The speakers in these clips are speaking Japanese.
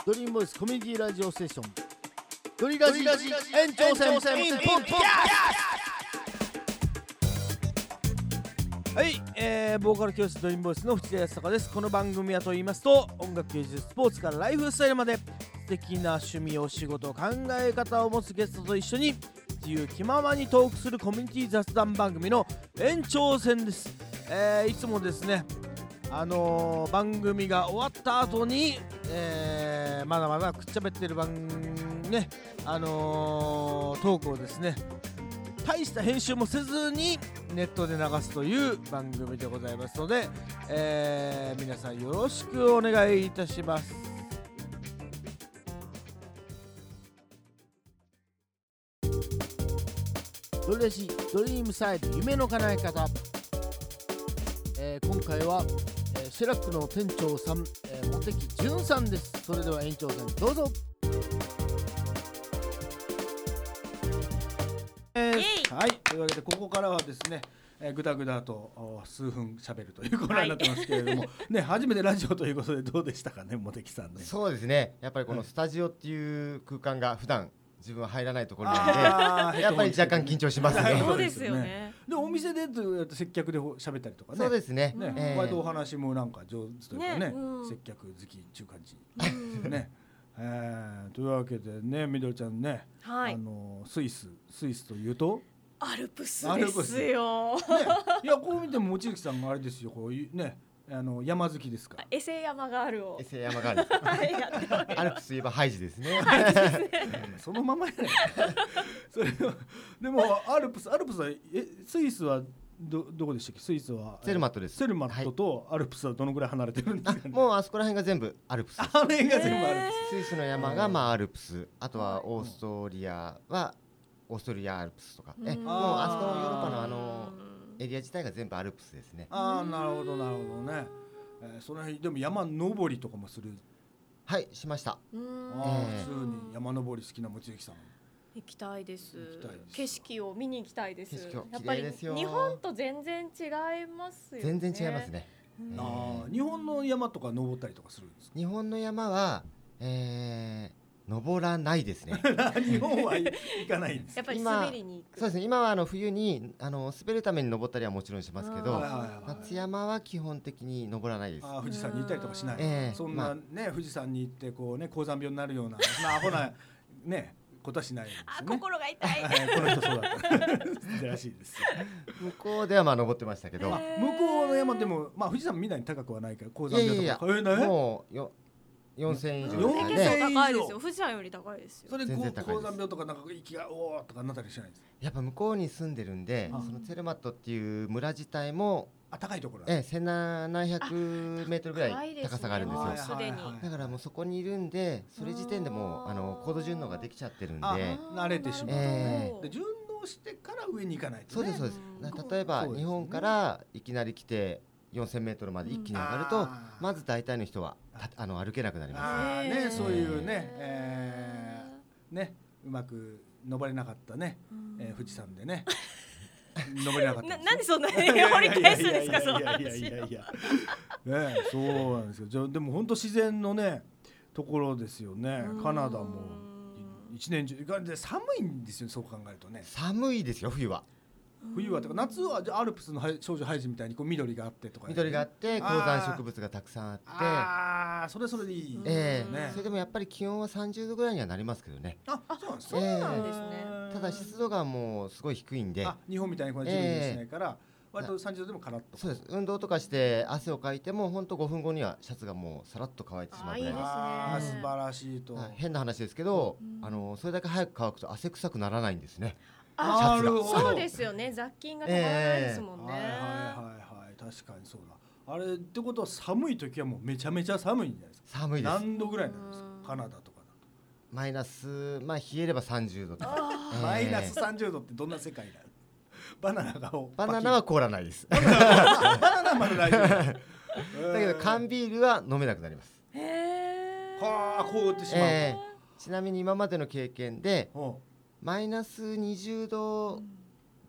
ドリームボイスコミュニティラジオステーションドリラジ延長戦 in ポッドキャスト。はい、ボーカル教室ドリームボイスの藤田康隆です。この番組はと言いますと、音楽、芸術、スポーツからライフスタイルまで素敵な趣味、お仕事、考え方を持つゲストと一緒に自由気ままにトークするコミュニティ雑談番組の延長戦です。いつもですね、番組が終わった後に、まだまだくっちゃべってるトークをですね、大した編集もせずにネットで流すという番組でございますので、皆さんよろしくお願いいたします。ドリラジドリームサイド夢の叶え方、今回は、シェラックの店長さん、茂木淳さんです。それでは延長戦どうぞ。はい、というわけでここからはですね、ぐだぐだと数分喋るというコーナーになってますけれども、ね、初めてラジオということでどうでしたかね、茂木さんね。 そうですね、やっぱりこのスタジオっていう空間が普段自分は入らないところなのでやっぱり若干緊張しますね。 そうですよね。 でお店で接客で喋ったりとかね。 そうですね。 割とお話もなんか上手というかね、接客好きっていう感じ、ね。というわけでね、みどりちゃんね、 はい、 スイスというとアルプスですよ。 ね、いやこう見ても望月さんがあれですよ、こういうね、山好きですから。 エセ山ガールを。 エセ山ガール。アルプスといえばハイジですね。 そのままやね。それはでもアルプスはスイスはどこでしたっけ？スイスはセルマットです。 セルマットとアルプスはどのぐらい離れてるんですかね？ もうあそこら辺が全部アルプスです。 あれが全部アルプス。スイスの山がアルプス、あとはオーストリアはオーストリアアルプスとか、もうあそこのヨーロッパのエリア自体が全部アルプスですね。 なるほどね。その辺でも山登りとかもする？ はい、しました。 普通に山登り好きな望月さん。 行きたいです。景色を見に行きたいです。 やっぱり日本と全然違いますよね。 全然違いますね。 日本の山とか登ったりとかするんですか？ 日本の山は、登らないですね。 日本は行かないんです。 やっぱり滑りに行く。 そうですね。今は冬に滑るために登ったりはもちろんしますけど、夏山は基本的に登らないです。 富士山に行ったりとかしない。そんなね、富士山に行ってこうね、高山病になるようなアホなねことはしないですね。 心が痛い。 この人そうだったらしいです。 向こうでは登ってましたけど、 向こうの山でも富士山みたいに高くはないから高山病とか。 もう4000以上ですね。高いですよ。富士山より高いですよ。 それ高山病とかなんか息がおーとかなったりしないんです。 やっぱ向こうに住んでるんで、そのツェルマットっていう村自体も高いところ。 1700メートルぐらい高さがあるんですよ。 すでに。 だからもうそこにいるんで、それ時点でもう高度順応ができちゃってるんで、 慣れてしまう。で順応してから上に行かないとね。 そうです。例えば日本からいきなり来て4000メートルまで一気に上がると、まず大体の人は歩けなくなります。 ね、そういうね、うまく登れなかったね、富士山でね登れなかった。 なんでそんなに掘り返すんですか？そうね、そうなんですよ。でも本当自然のねところですよね。カナダも一年中寒いんですよ。そう考えるとね。 寒いですよ、冬は。 とか夏はアルプスの少女ハイジみたいにこう緑があってとか、 緑があって高山植物がたくさんあって、 それでいい。 それでもやっぱり気温は30度ぐらいにはなりますけどね。 そうなんですね。 ただ湿度がもうすごい低いんで、 日本みたいにこれジメジメしないから割と30度でもカラッと。 そうです。運動とかして汗をかいても本当5分後にはシャツがもうさらっと乾いてしまうぐらいです。 素晴らしいと。 変な話ですけど、それだけ早く乾くと汗臭くならないんですね。 そうですよね。雑菌がたまらないですもんね。 確かにそうだ。あれってことは寒い時はもうめちゃめちゃ寒いんじゃないですか？ 寒いです。 何度ぐらいなんですか？カナダとかだとマイナス、冷えれば30度とか。 マイナス30度ってどんな世界だ？バナナは凍らないです。 バナナまで大丈夫。 だけど缶ビールは飲めなくなります。 凍ってしまう。 ちなみに今までの経験でマイナス20度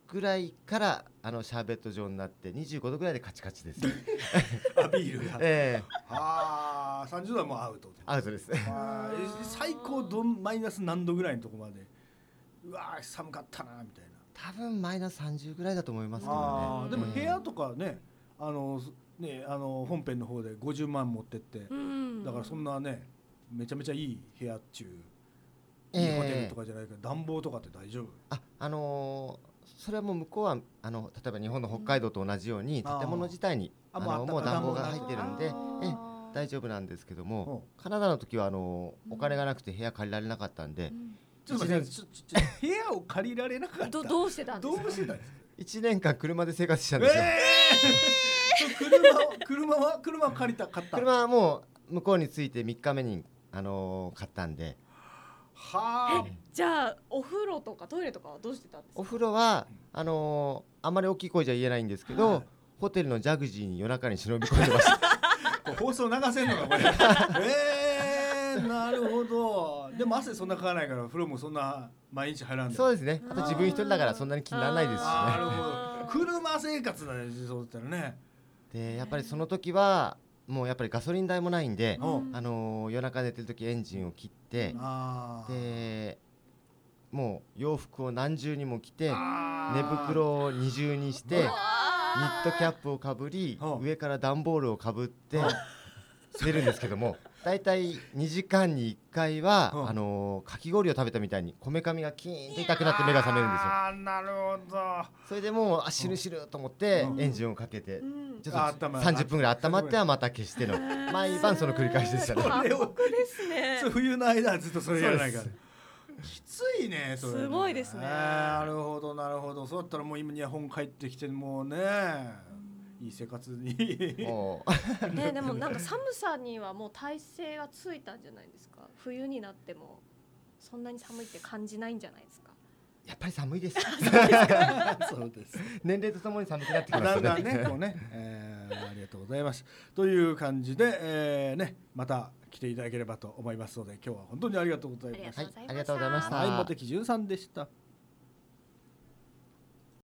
ぐらいからシャーベット状になって25度ぐらいでカチカチです。 あ、ビールが。 ええああ、30度はもうアウトで。 アウトです。 最高マイナス何度ぐらいのとこまで。うわー寒かったなみたいな。 多分マイナス30ぐらいだと思いますけどね。 でも部屋とかね、本編の方で50万持ってって、だからそんなね、めちゃめちゃいい部屋中、いいホテルとかじゃないけど、暖房とかって大丈夫？ それはもう向こうは例えば日本の北海道と同じように建物自体にもう暖房が入ってるんで大丈夫なんですけども、カナダの時はお金がなくて部屋借りられなかったんで、 ちょっと待って、部屋を借りられなかった。 どうしてたんですか ？1年間車で生活したんですよ。 車を借りた買った。 車はもう向こうに着いて3日目に買ったんで。 はあ。 じゃあお風呂とかトイレとかはどうしてたんですか？ お風呂はあんまり大きい声じゃ言えないんですけど、ホテルのジャグジーに夜中に忍び込んでました。 放送流せんのかこれ。なるほど。でも汗そんなかかないから風呂もそんな毎日入らんで。 そうですね。あと自分一人だからそんなに気にならないですしね。 なるほど。車生活だね、そうだったらね。 でやっぱりその時はもうやっぱりガソリン代もないんで、夜中寝てる時エンジンを切って、でもう洋服を何重にも着て、寝袋を二重にして、ニットキャップをかぶり、上から段ボールをかぶって寝るんですけども、だいたい2時間に1回はかき氷を食べたみたいにこめかみがキーンと痛くなって目が覚めるんですよ。 なるほど。 それでもう死ぬと思ってエンジンをかけてちょっと30分ぐらい温まってはまた消しての毎晩その繰り返しでしたね。 過酷ですね。 冬の間はずっとそれやらないから。きついね、それ。 すごいですね。 なるほどなるほど。そうだったらもう今日本帰ってきてもうね、いい生活にね。でもなんか寒さにはもう耐性がついたんじゃないですか。冬になってもそんなに寒いって感じないんじゃないですか。 やっぱり寒いです。 そうです。 年齢とともに寒くなってきますね。 だんだんね、こうね、ありがとうございます。という感じで、また来ていただければと思いますので、今日は本当にありがとうございました。 ありがとうございました。 はい、茂木潤さんでした。